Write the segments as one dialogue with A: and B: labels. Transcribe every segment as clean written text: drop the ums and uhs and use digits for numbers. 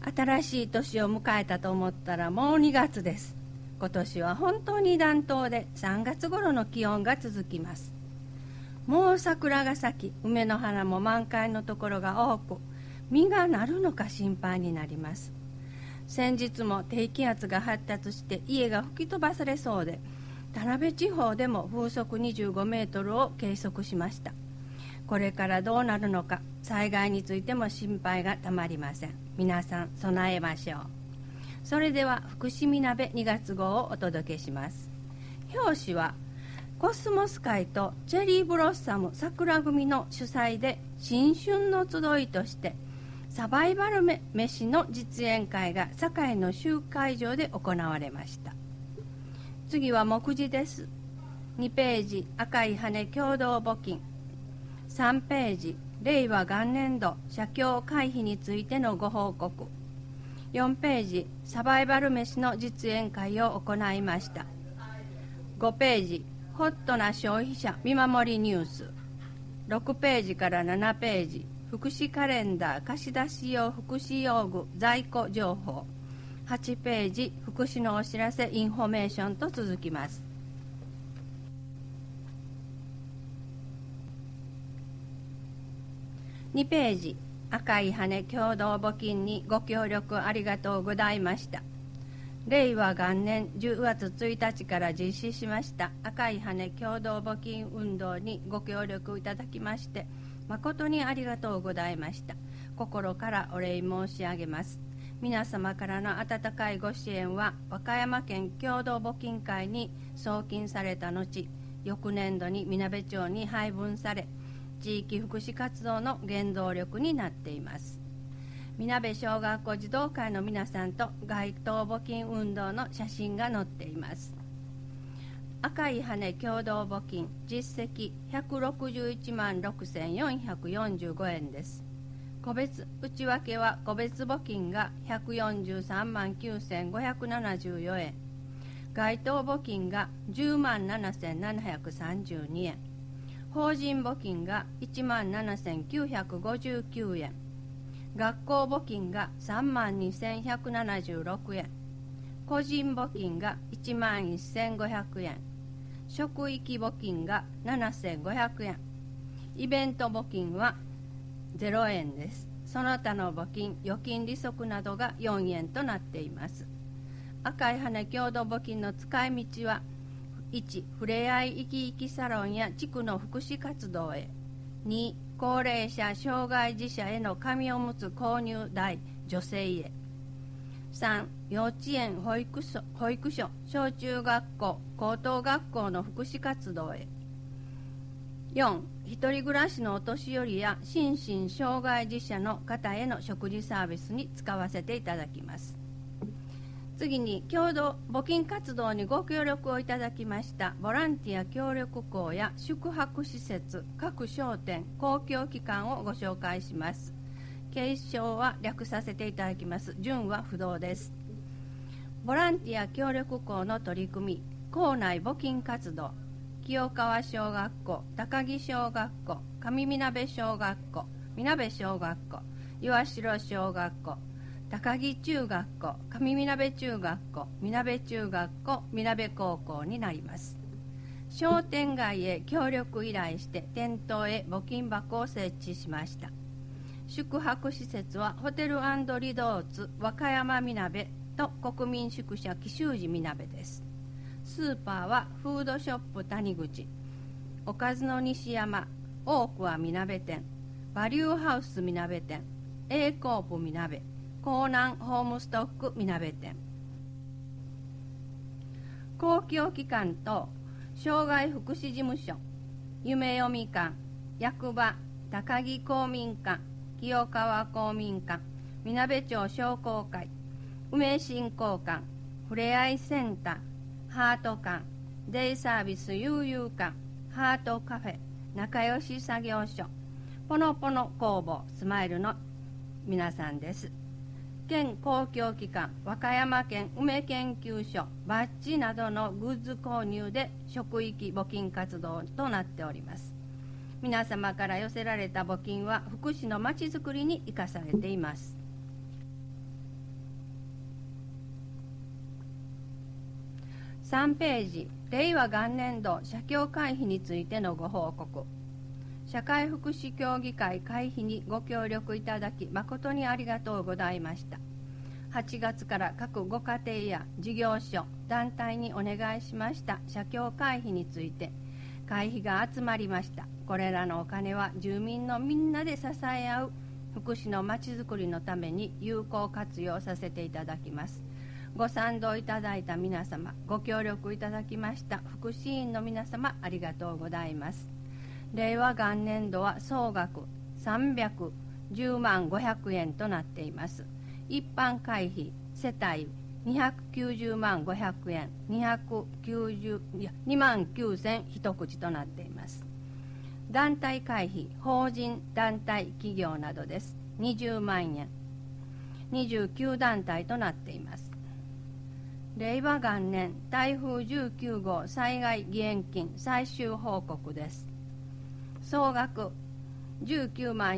A: 新しい年を迎えたと思ったらもう2月です。今年は本当に暖冬で3月頃の気温が続きます。もう桜が咲き、梅の花も満開のところが多く、実がなるのか心配になります。先日も低気圧が発達して家が吹き飛ばされそうで、田辺地方でも風速25メートルを計測しました。これからどうなるのか、災害についても心配がたまりません。皆さん備えましょう。それでは福祉みなべ2月号をお届けします。表紙はコスモス会とチェリーブロッサム桜組の主催で新春の集いとしてサバイバル飯の実演会が堺の集会場で行われました。次は目次です。2ページ赤い羽共同募金、3ページ令和元年度社協会費についてのご報告、4ページサバイバル飯の実演会を行いました。5ページホットな消費者見守りニュース、6ページから7ページ福祉カレンダー貸し出し用福祉用具在庫情報、8ページ福祉のお知らせインフォメーションと続きます。2ページ赤い羽共同募金にご協力ありがとうございました。令和元年10月1日から実施しました赤い羽共同募金運動にご協力いただきまして誠にありがとうございました。心からお礼申し上げます。皆様からの温かいご支援は和歌山県共同募金会に送金された後、翌年度にみなべ町に配分され、地域福祉活動の原動力になっています。みなべ小学校児童会の皆さんと街頭募金運動の写真が載っています。赤い羽共同募金実績161万6445円です。個別内訳は個別募金が143万9574円、街頭募金が10万7732円、法人募金が1万7959円、学校募金が3万2176円、個人募金が1万1500円、職域募金が7500円、イベント募金は0円です。その他の募金、預金利息などが4円となっています。赤い羽共同募金の使い道は、1. ふれあい生き生きサロンや地区の福祉活動へ。2. 高齢者障害児者への紙おむつ購入代助成へ。3. 幼稚園保育所小中学校高等学校の福祉活動へ。4. 一人暮らしのお年寄りや心身障害児者の方への食事サービスに使わせていただきます。次に共同募金活動にご協力をいただきましたボランティア協力校や宿泊施設、各商店、公共機関をご紹介します。継承は略させていただきます。順は不動です。ボランティア協力校の取り組み、校内募金活動、清川小学校、高木小学校、上みなべ小学校、みなべ小学校、岩城小学校、高木中学校、上みなべ中学校、みなべ中学校、みなべ高校になります。商店街へ協力依頼して店頭へ募金箱を設置しました。宿泊施設はホテル&リゾーツ和歌山みなべと国民宿舎紀州寺みなべです。スーパーはフードショップ谷口、おかずの西山、大桑みなべ店、バリューハウスみなべ店、Aコープみなべ、江南ホームストックみなべ店。公共機関と障害福祉事務所、夢読み館、役場、高木公民館、清川公民館、みなべ町商工会、梅振興館、ふれあいセンター、ハート館、デイサービス悠々館、ハートカフェ、仲良し作業所、ポノポノ工房スマイルの皆さんです。県公共機関、和歌山県梅研究所、バッジなどのグッズ購入で職域募金活動となっております。皆様から寄せられた募金は福祉のまちづくりに生かされています。 3ページ、令和元年度社協会費についてのご報告。社会福祉協議会会費にご協力いただき誠にありがとうございました。8月から各ご家庭や事業所、団体にお願いしました社協会費について会費が集まりました。これらのお金は住民のみんなで支え合う福祉のまちづくりのために有効活用させていただきます。ご賛同いただいた皆様、ご協力いただきました福祉員の皆様、ありがとうございます。令和元年度は総額310万500円となっています。一般会費世帯290万500円、2万9000一口となっています。団体会費、法人、団体、企業などです。20万円、29団体となっています。令和元年台風19号災害義援金最終報告です。総額19万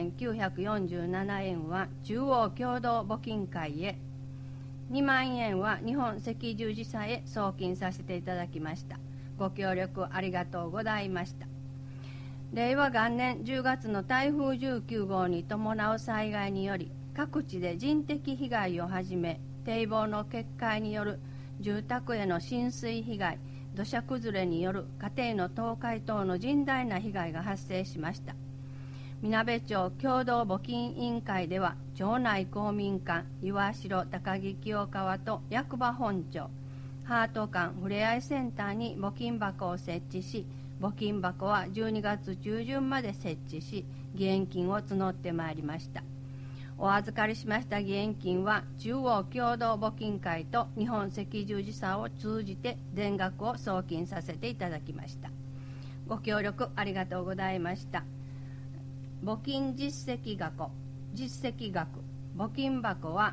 A: 4947円は中央共同募金会へ、2万円は日本赤十字社へ送金させていただきました。ご協力ありがとうございました。令和元年10月の台風19号に伴う災害により各地で人的被害をはじめ堤防の決壊による住宅への浸水被害、土砂崩れによる家庭の倒壊等の甚大な被害が発生しました。みなべ町共同募金委員会では町内公民館、岩城高木清川と役場本町、ハート館ふれあいセンターに募金箱を設置し、募金箱は12月中旬まで設置し、義援金を募ってまいりました。お預かりしました義援金は中央共同募金会と日本赤十字社を通じて全額を送金させていただきました。ご協力ありがとうございました。募金実績額、募金箱は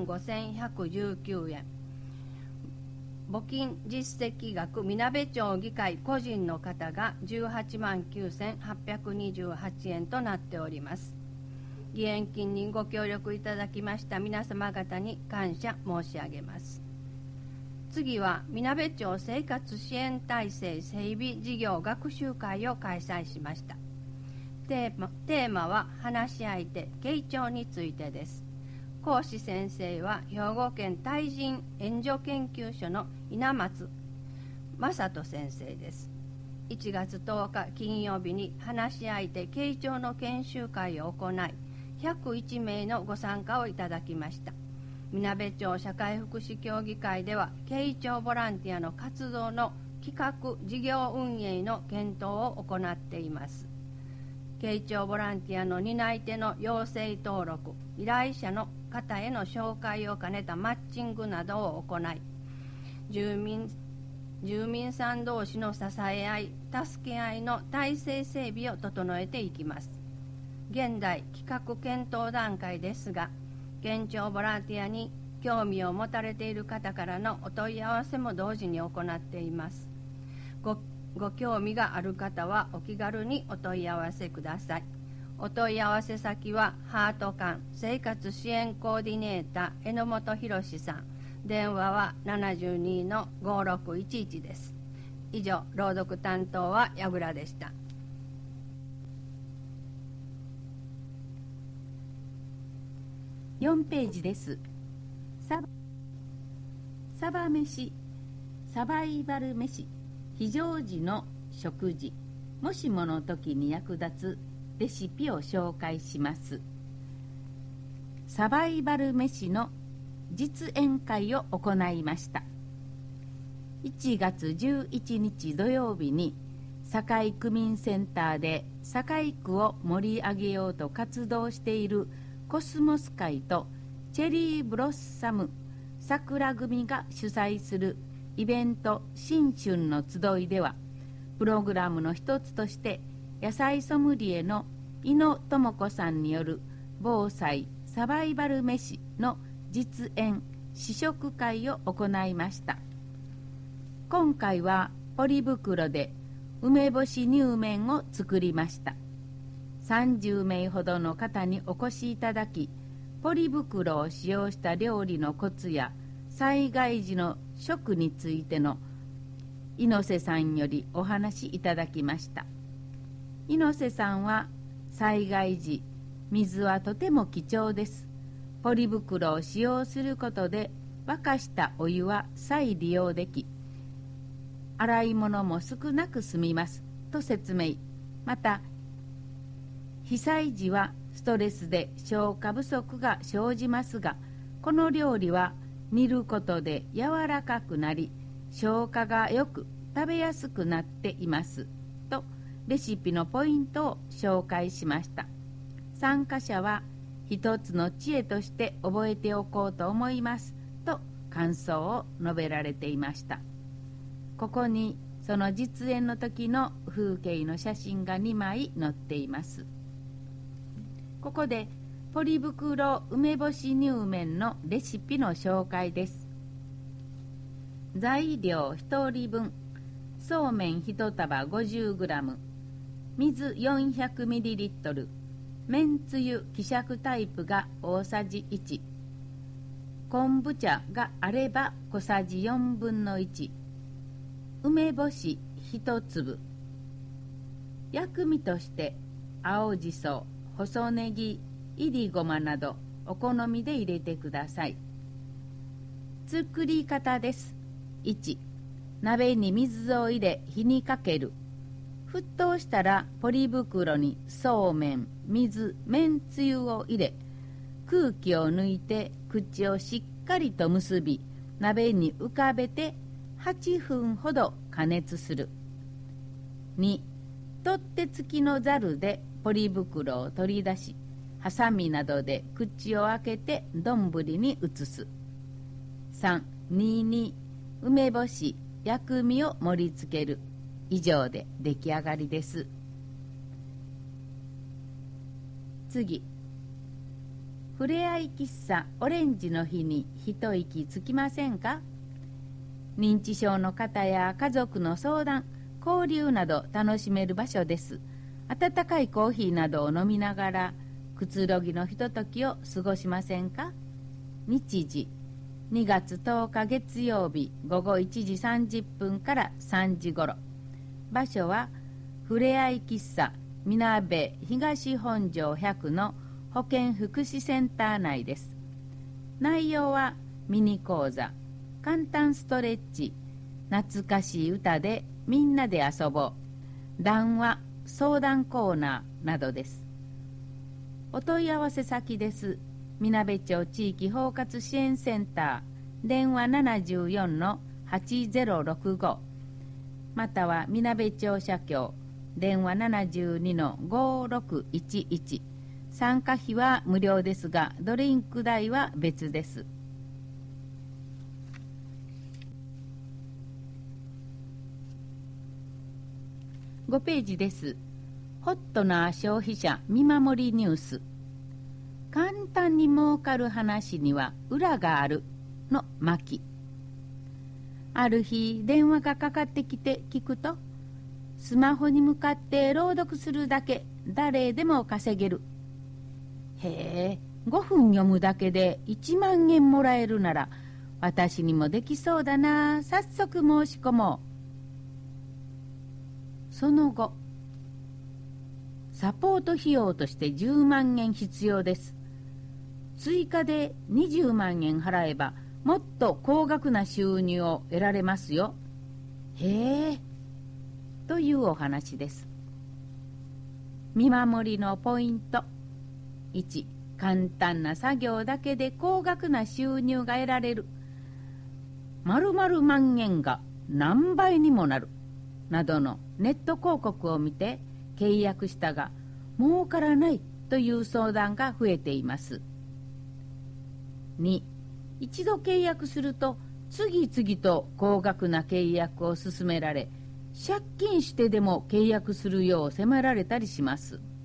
A: 25,119円。募金実績額、みなべ町議会個人の方が189,828円となっております。義援金にご協力いただきました皆様方に感謝申し上げます。次はみなべ町生活支援体制整備事業学習会を開催しました。テーマは話し相手、傾聴についてです。講師先生は兵庫県対人援助研究所の稲松正人先生です。1月10日金曜日に話し相手傾聴の研修会を行い、101名のご参加をいただきました。みなべ町社会福祉協議会では傾聴ボランティアの活動の企画事業運営の検討を行っています。傾聴ボランティアの担い手の要請登録、依頼者の方への紹介を兼ねたマッチングなどを行い、住民さん同士の支え合い、助け合いの体制整備を整えていきます。現在企画検討段階ですが、傾聴ボランティアに興味を持たれている方からのお問い合わせも同時に行っています。ご興味がある方はお気軽にお問い合わせください。お問い合わせ先はハート館生活支援コーディネーター榎本博さん、電話は 72-5611 です。以上、朗読担当は矢倉でした。
B: 4ページです。サバ飯、サバイバル飯、非常時の食事、もしもの時に役立つレシピを紹介します。サバイバル飯の実演会を行いました。1月11日土曜日に堺区民センターで堺区を盛り上げようと活動しているコスモス会とチェリーブロッサム桜組が主催するイベント新春の集いでは、プログラムの一つとして野菜ソムリエの井野智子さんによる防災サバイバル飯の実演試食会を行いました。今回はポリ袋で梅干し乳麺を作りました。30名ほどの方にお越しいただき、ポリ袋を使用した料理のコツや災害時の食についての猪瀬さんよりお話しいただきました。猪瀬さんは災害時、水はとても貴重です。ポリ袋を使用することで沸かしたお湯は再利用でき、洗い物も少なく済みますと説明。また、被災時はストレスで消化不足が生じますが、この料理は煮ることで柔らかくなり、消化がよく食べやすくなっていますとレシピのポイントを紹介しました。参加者は一つの知恵として覚えておこうと思いますと感想を述べられていました。ここにその実演の時の風景の写真が2枚載っています。ここでポリ袋梅干し乳麺のレシピの紹介です。材料1人分、そうめん1束 50g、 水 400ml、 めんつゆ希釈タイプが大さじ1、昆布茶があれば小さじ4分の1、梅干し1粒。薬味として青じそ、細ネギ、いりごまなどお好みで入れてください。作り方です。1、鍋に水を入れ火にかける。沸騰したらポリ袋にそうめん、水、めんつゆを入れ、空気を抜いて口をしっかりと結び、鍋に浮かべて8分ほど加熱する。2、取っ手付きのざるでポリ袋を取り出し、ハサミなどで口を開けて丼に移す。3、2、梅干し、薬味を盛り付ける。以上で出来上がりです。次、ふれあい喫茶オレンジの日に一息つきませんか？認知症の方や家族の相談、交流など楽しめる場所です。温かいコーヒーなどを飲みながらくつろぎのひとときを過ごしませんか？日時、2月10日月曜日午後1時30分から3時ごろ。場所はふれあい喫茶みなべ東本庄100の保健福祉センター内です。内容はミニ講座、簡単ストレッチ、懐かしい歌でみんなで遊ぼう、談話、相談コーナーなどです。お問い合わせ先です。みなべ町地域包括支援センター、電話 74-8065、またはみなべ町社協、電話 72-5611。参加費は無料ですが、ドリンク代は別です。5ページです。ホットな消費者見守りニュース。簡単に儲かる話には裏があるの巻。ある日電話がかかってきて聞くと、スマホに向かって朗読するだけ、誰でも稼げる。へえ、5分読むだけで1万円もらえるなら私にもできそうだな。早速申し込もう。その後、サポート費用として10万円必要です。追加で20万円払えばもっと高額な収入を得られますよ。へえ、というお話です。見守りのポイント。1、簡単な作業だけで高額な収入が得られる。〇〇万円が何倍にもなる。などのネット広告を見て契約したが儲からないという相談が増えています。2、一度契約すると次々と高額な契約を勧められ、借金してでも契約するよう迫られたりします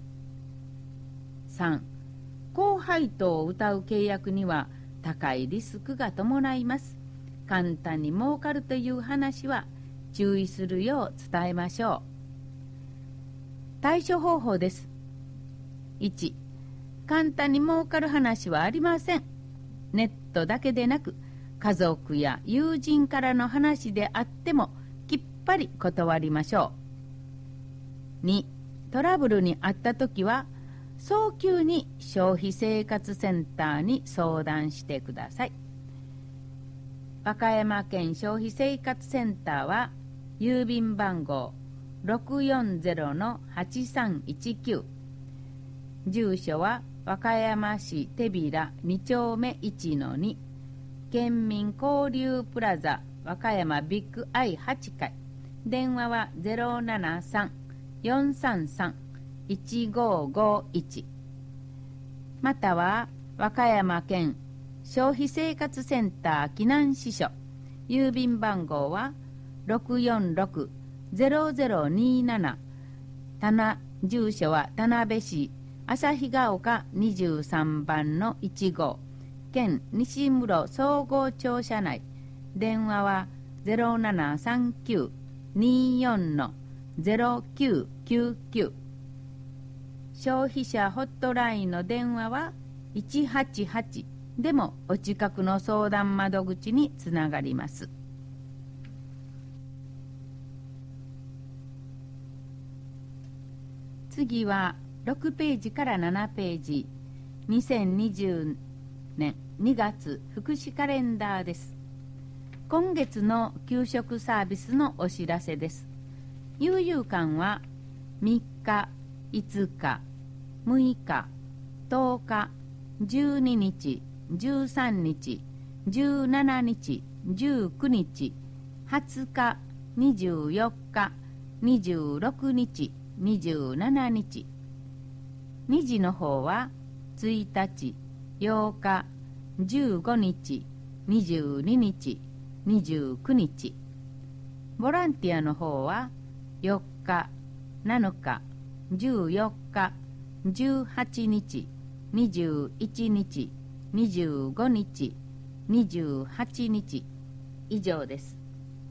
B: 。3、高配当を謳う契約には高いリスクが伴います。簡単に儲かるという話は注意するよう伝えましょう。対処方法です。1、簡単に儲かる話はありません。ネットだけでなく家族や友人からの話であってもきっぱり断りましょう。2、トラブルにあったときは早急に消費生活センターに相談してください。和歌山県消費生活センターは郵便番号 640-8319、 住所は和歌山市手比良2丁目 1-2、 県民交流プラザ和歌山ビッグアイ8階、電話は 073-433-1551、 または和歌山県消費生活センター岐南支所、郵便番号は 646-0027、 住所は田辺市旭ヶ丘23番の1号、県西室総合庁舎内、電話は 0739-24-0999、 消費者ホットラインの電話は188でもお近くの相談窓口につながります。次は6ページから7ページ、2020年2月福祉カレンダーです。今月の給食サービスのお知らせです。悠々館は3日、5日、6日、10日、12日、13日、17日、19日、20日、24日、26日、27日。2時の方は1日、8日、15日、22日、29日。ボランティアの方は4日、7日、14日、18日、21日、25日、28日。以上です。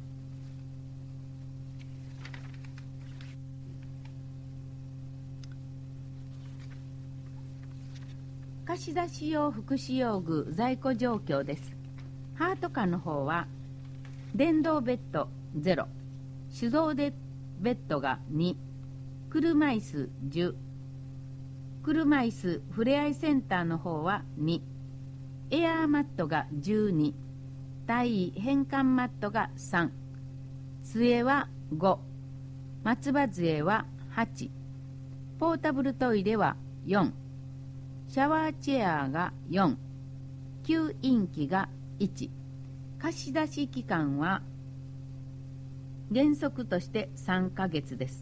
B: 貸出用福祉用具在庫状況です。ハートカーの方は電動ベッド0、手動でベッドが2、車椅子10、車椅子ふれあいセンターの方は2、エアーマットが12、体位変換マットが3、杖は5、松葉杖は8、ポータブルトイレは4、シャワーチェアが4、吸引機が1。貸し出し期間は原則として3ヶ月です。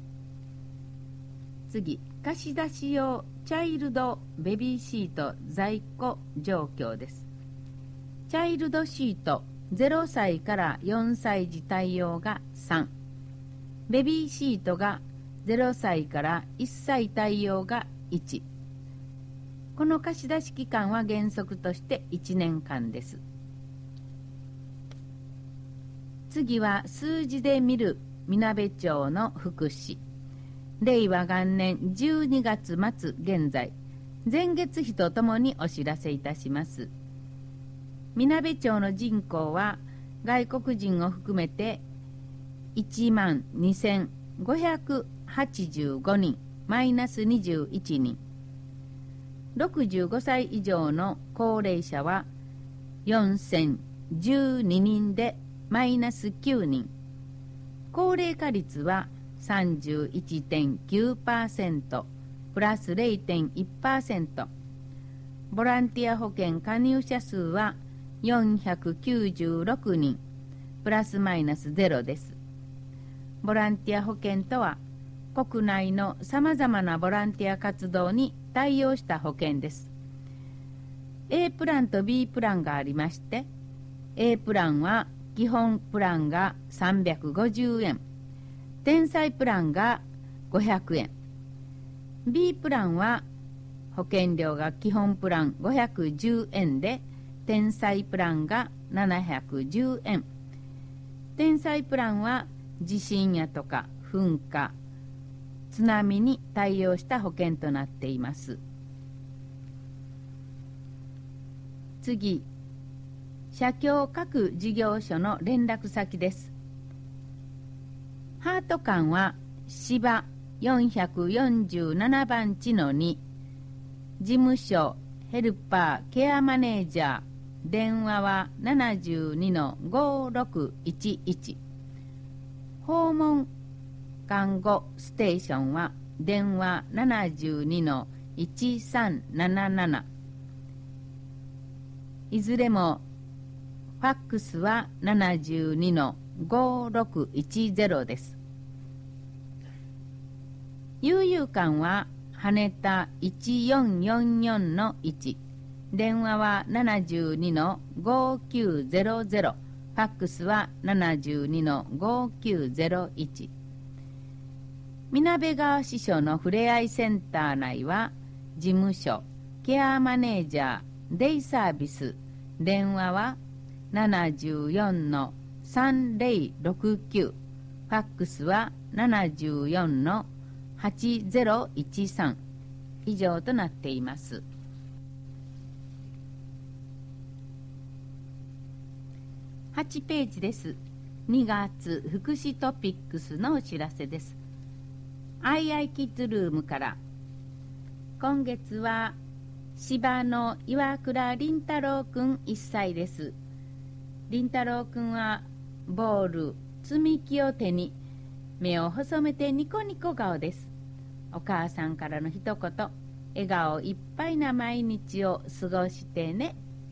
B: 次、貸し出し用チャイルドベビーシート在庫状況です。チャイルドシート0歳から4歳児対応が3、ベビーシートが0歳から1歳対応が1。この貸し出し期間は原則として1年間です。次は数字で見るみなべ町の福祉。令和元年12月末現在、前月比とともにお知らせいたします。みなべ町の人口は外国人を含めて12,585人、マイナス21人。65歳以上の高齢者は4012人でマイナス9人。高齢化率は 31.9%、プラス 0.1%。ボランティア保険加入者数は496人、プラスマイナス0です。ボランティア保険とは、国内のさまざまなボランティア活動に対応した保険です。A プランと B プランがありまして、A プランは基本プランが350円、天才プランが500円。B プランは保険料が基本プラン510円で、天才プランが710円。天才プランは地震やとか噴火、津波に対応した保険となっています。次、 社協各事業所の連絡先です。ハート館は芝447番地の2、事務所ヘルパーケアマネージャー、電話は 72-5611、訪問看護ステーションは電話 72-1377、いずれもファックスは 72-5610 です。悠々館は羽田1444-1、電話は 72-5900、ファックスは 72-5901。みなべ川支所のふれあいセンター内は事務所ケアマネージャーデイサービス、電話は 74-3069、ファックスは 74-8013 以上となっています。8ページです。2月福祉トピックスのお知らせです。アイアイキッズルームから、今月は芝の岩倉凛太郎くん1歳です。凛太郎くんはボール積み木を手に目を細めてニコニコ顔です。お母さんからの一言、笑顔いっぱいな毎日を過ごしてね。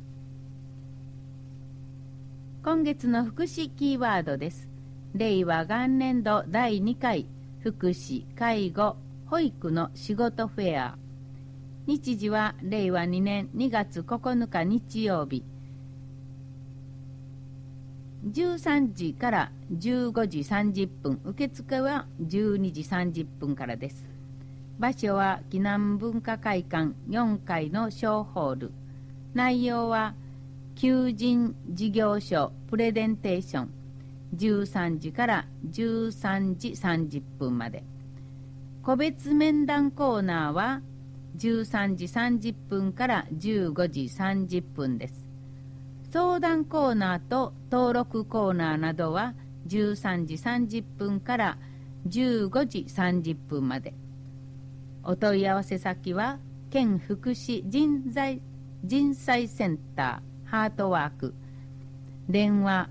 B: 今月の福祉キーワードです。令和元年度第2回福祉・介護・保育の仕事フェア。日時は令和2年2月9日日曜日、13時から15時30分、受付は12時30分からです。場所は紀南文化会館4階の小ホール。内容は求人事業所プレゼンテーション、13時から13時30分まで。個別面談コーナーは13時30分から15時30分です。相談コーナーと登録コーナーなどは13時30分から15時30分まで。お問い合わせ先は県福祉人災センターハートワーク、電話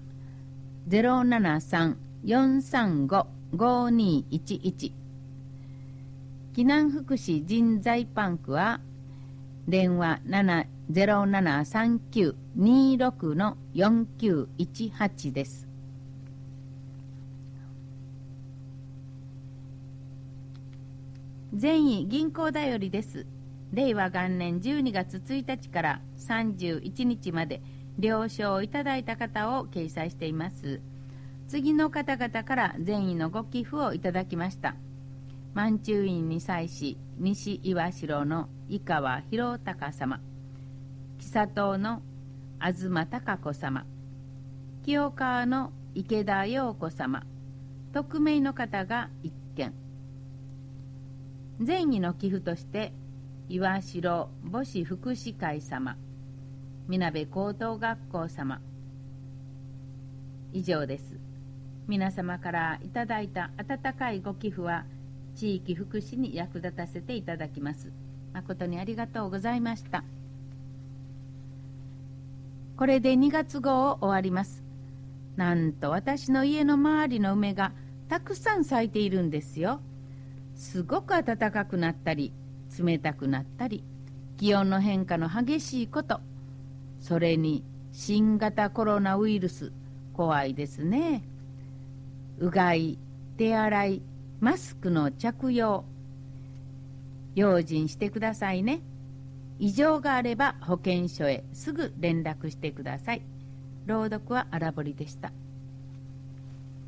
B: 073-435-5211。 紀南福祉人材パンクは電話 0739-26-4918 です。善意銀行だよりです。令和元年12月1日から31日まで了承いただいた方を掲載しています。次の方々から善意のご寄付をいただきました。満中院に際し西岩城の井川博隆様、木里の東貴子様、清川の池田陽子様、匿名の方が1件。善意の寄付として岩城母子福祉会様、みなべ高等学校様、以上です。皆様からいただいた温かいご寄付は地域福祉に役立たせていただきます。誠にありがとうございました。これで2月号を終わります。なんと私の家の周りの梅がたくさん咲いているんですよ。すごく暖かくなったり冷たくなったり、気温の変化の激しいこと、それに新型コロナウイルス、怖いですね。うがい、手洗い、マスクの着用、用心してくださいね。異常があれば保健所へすぐ連絡してください。朗読は荒堀でした。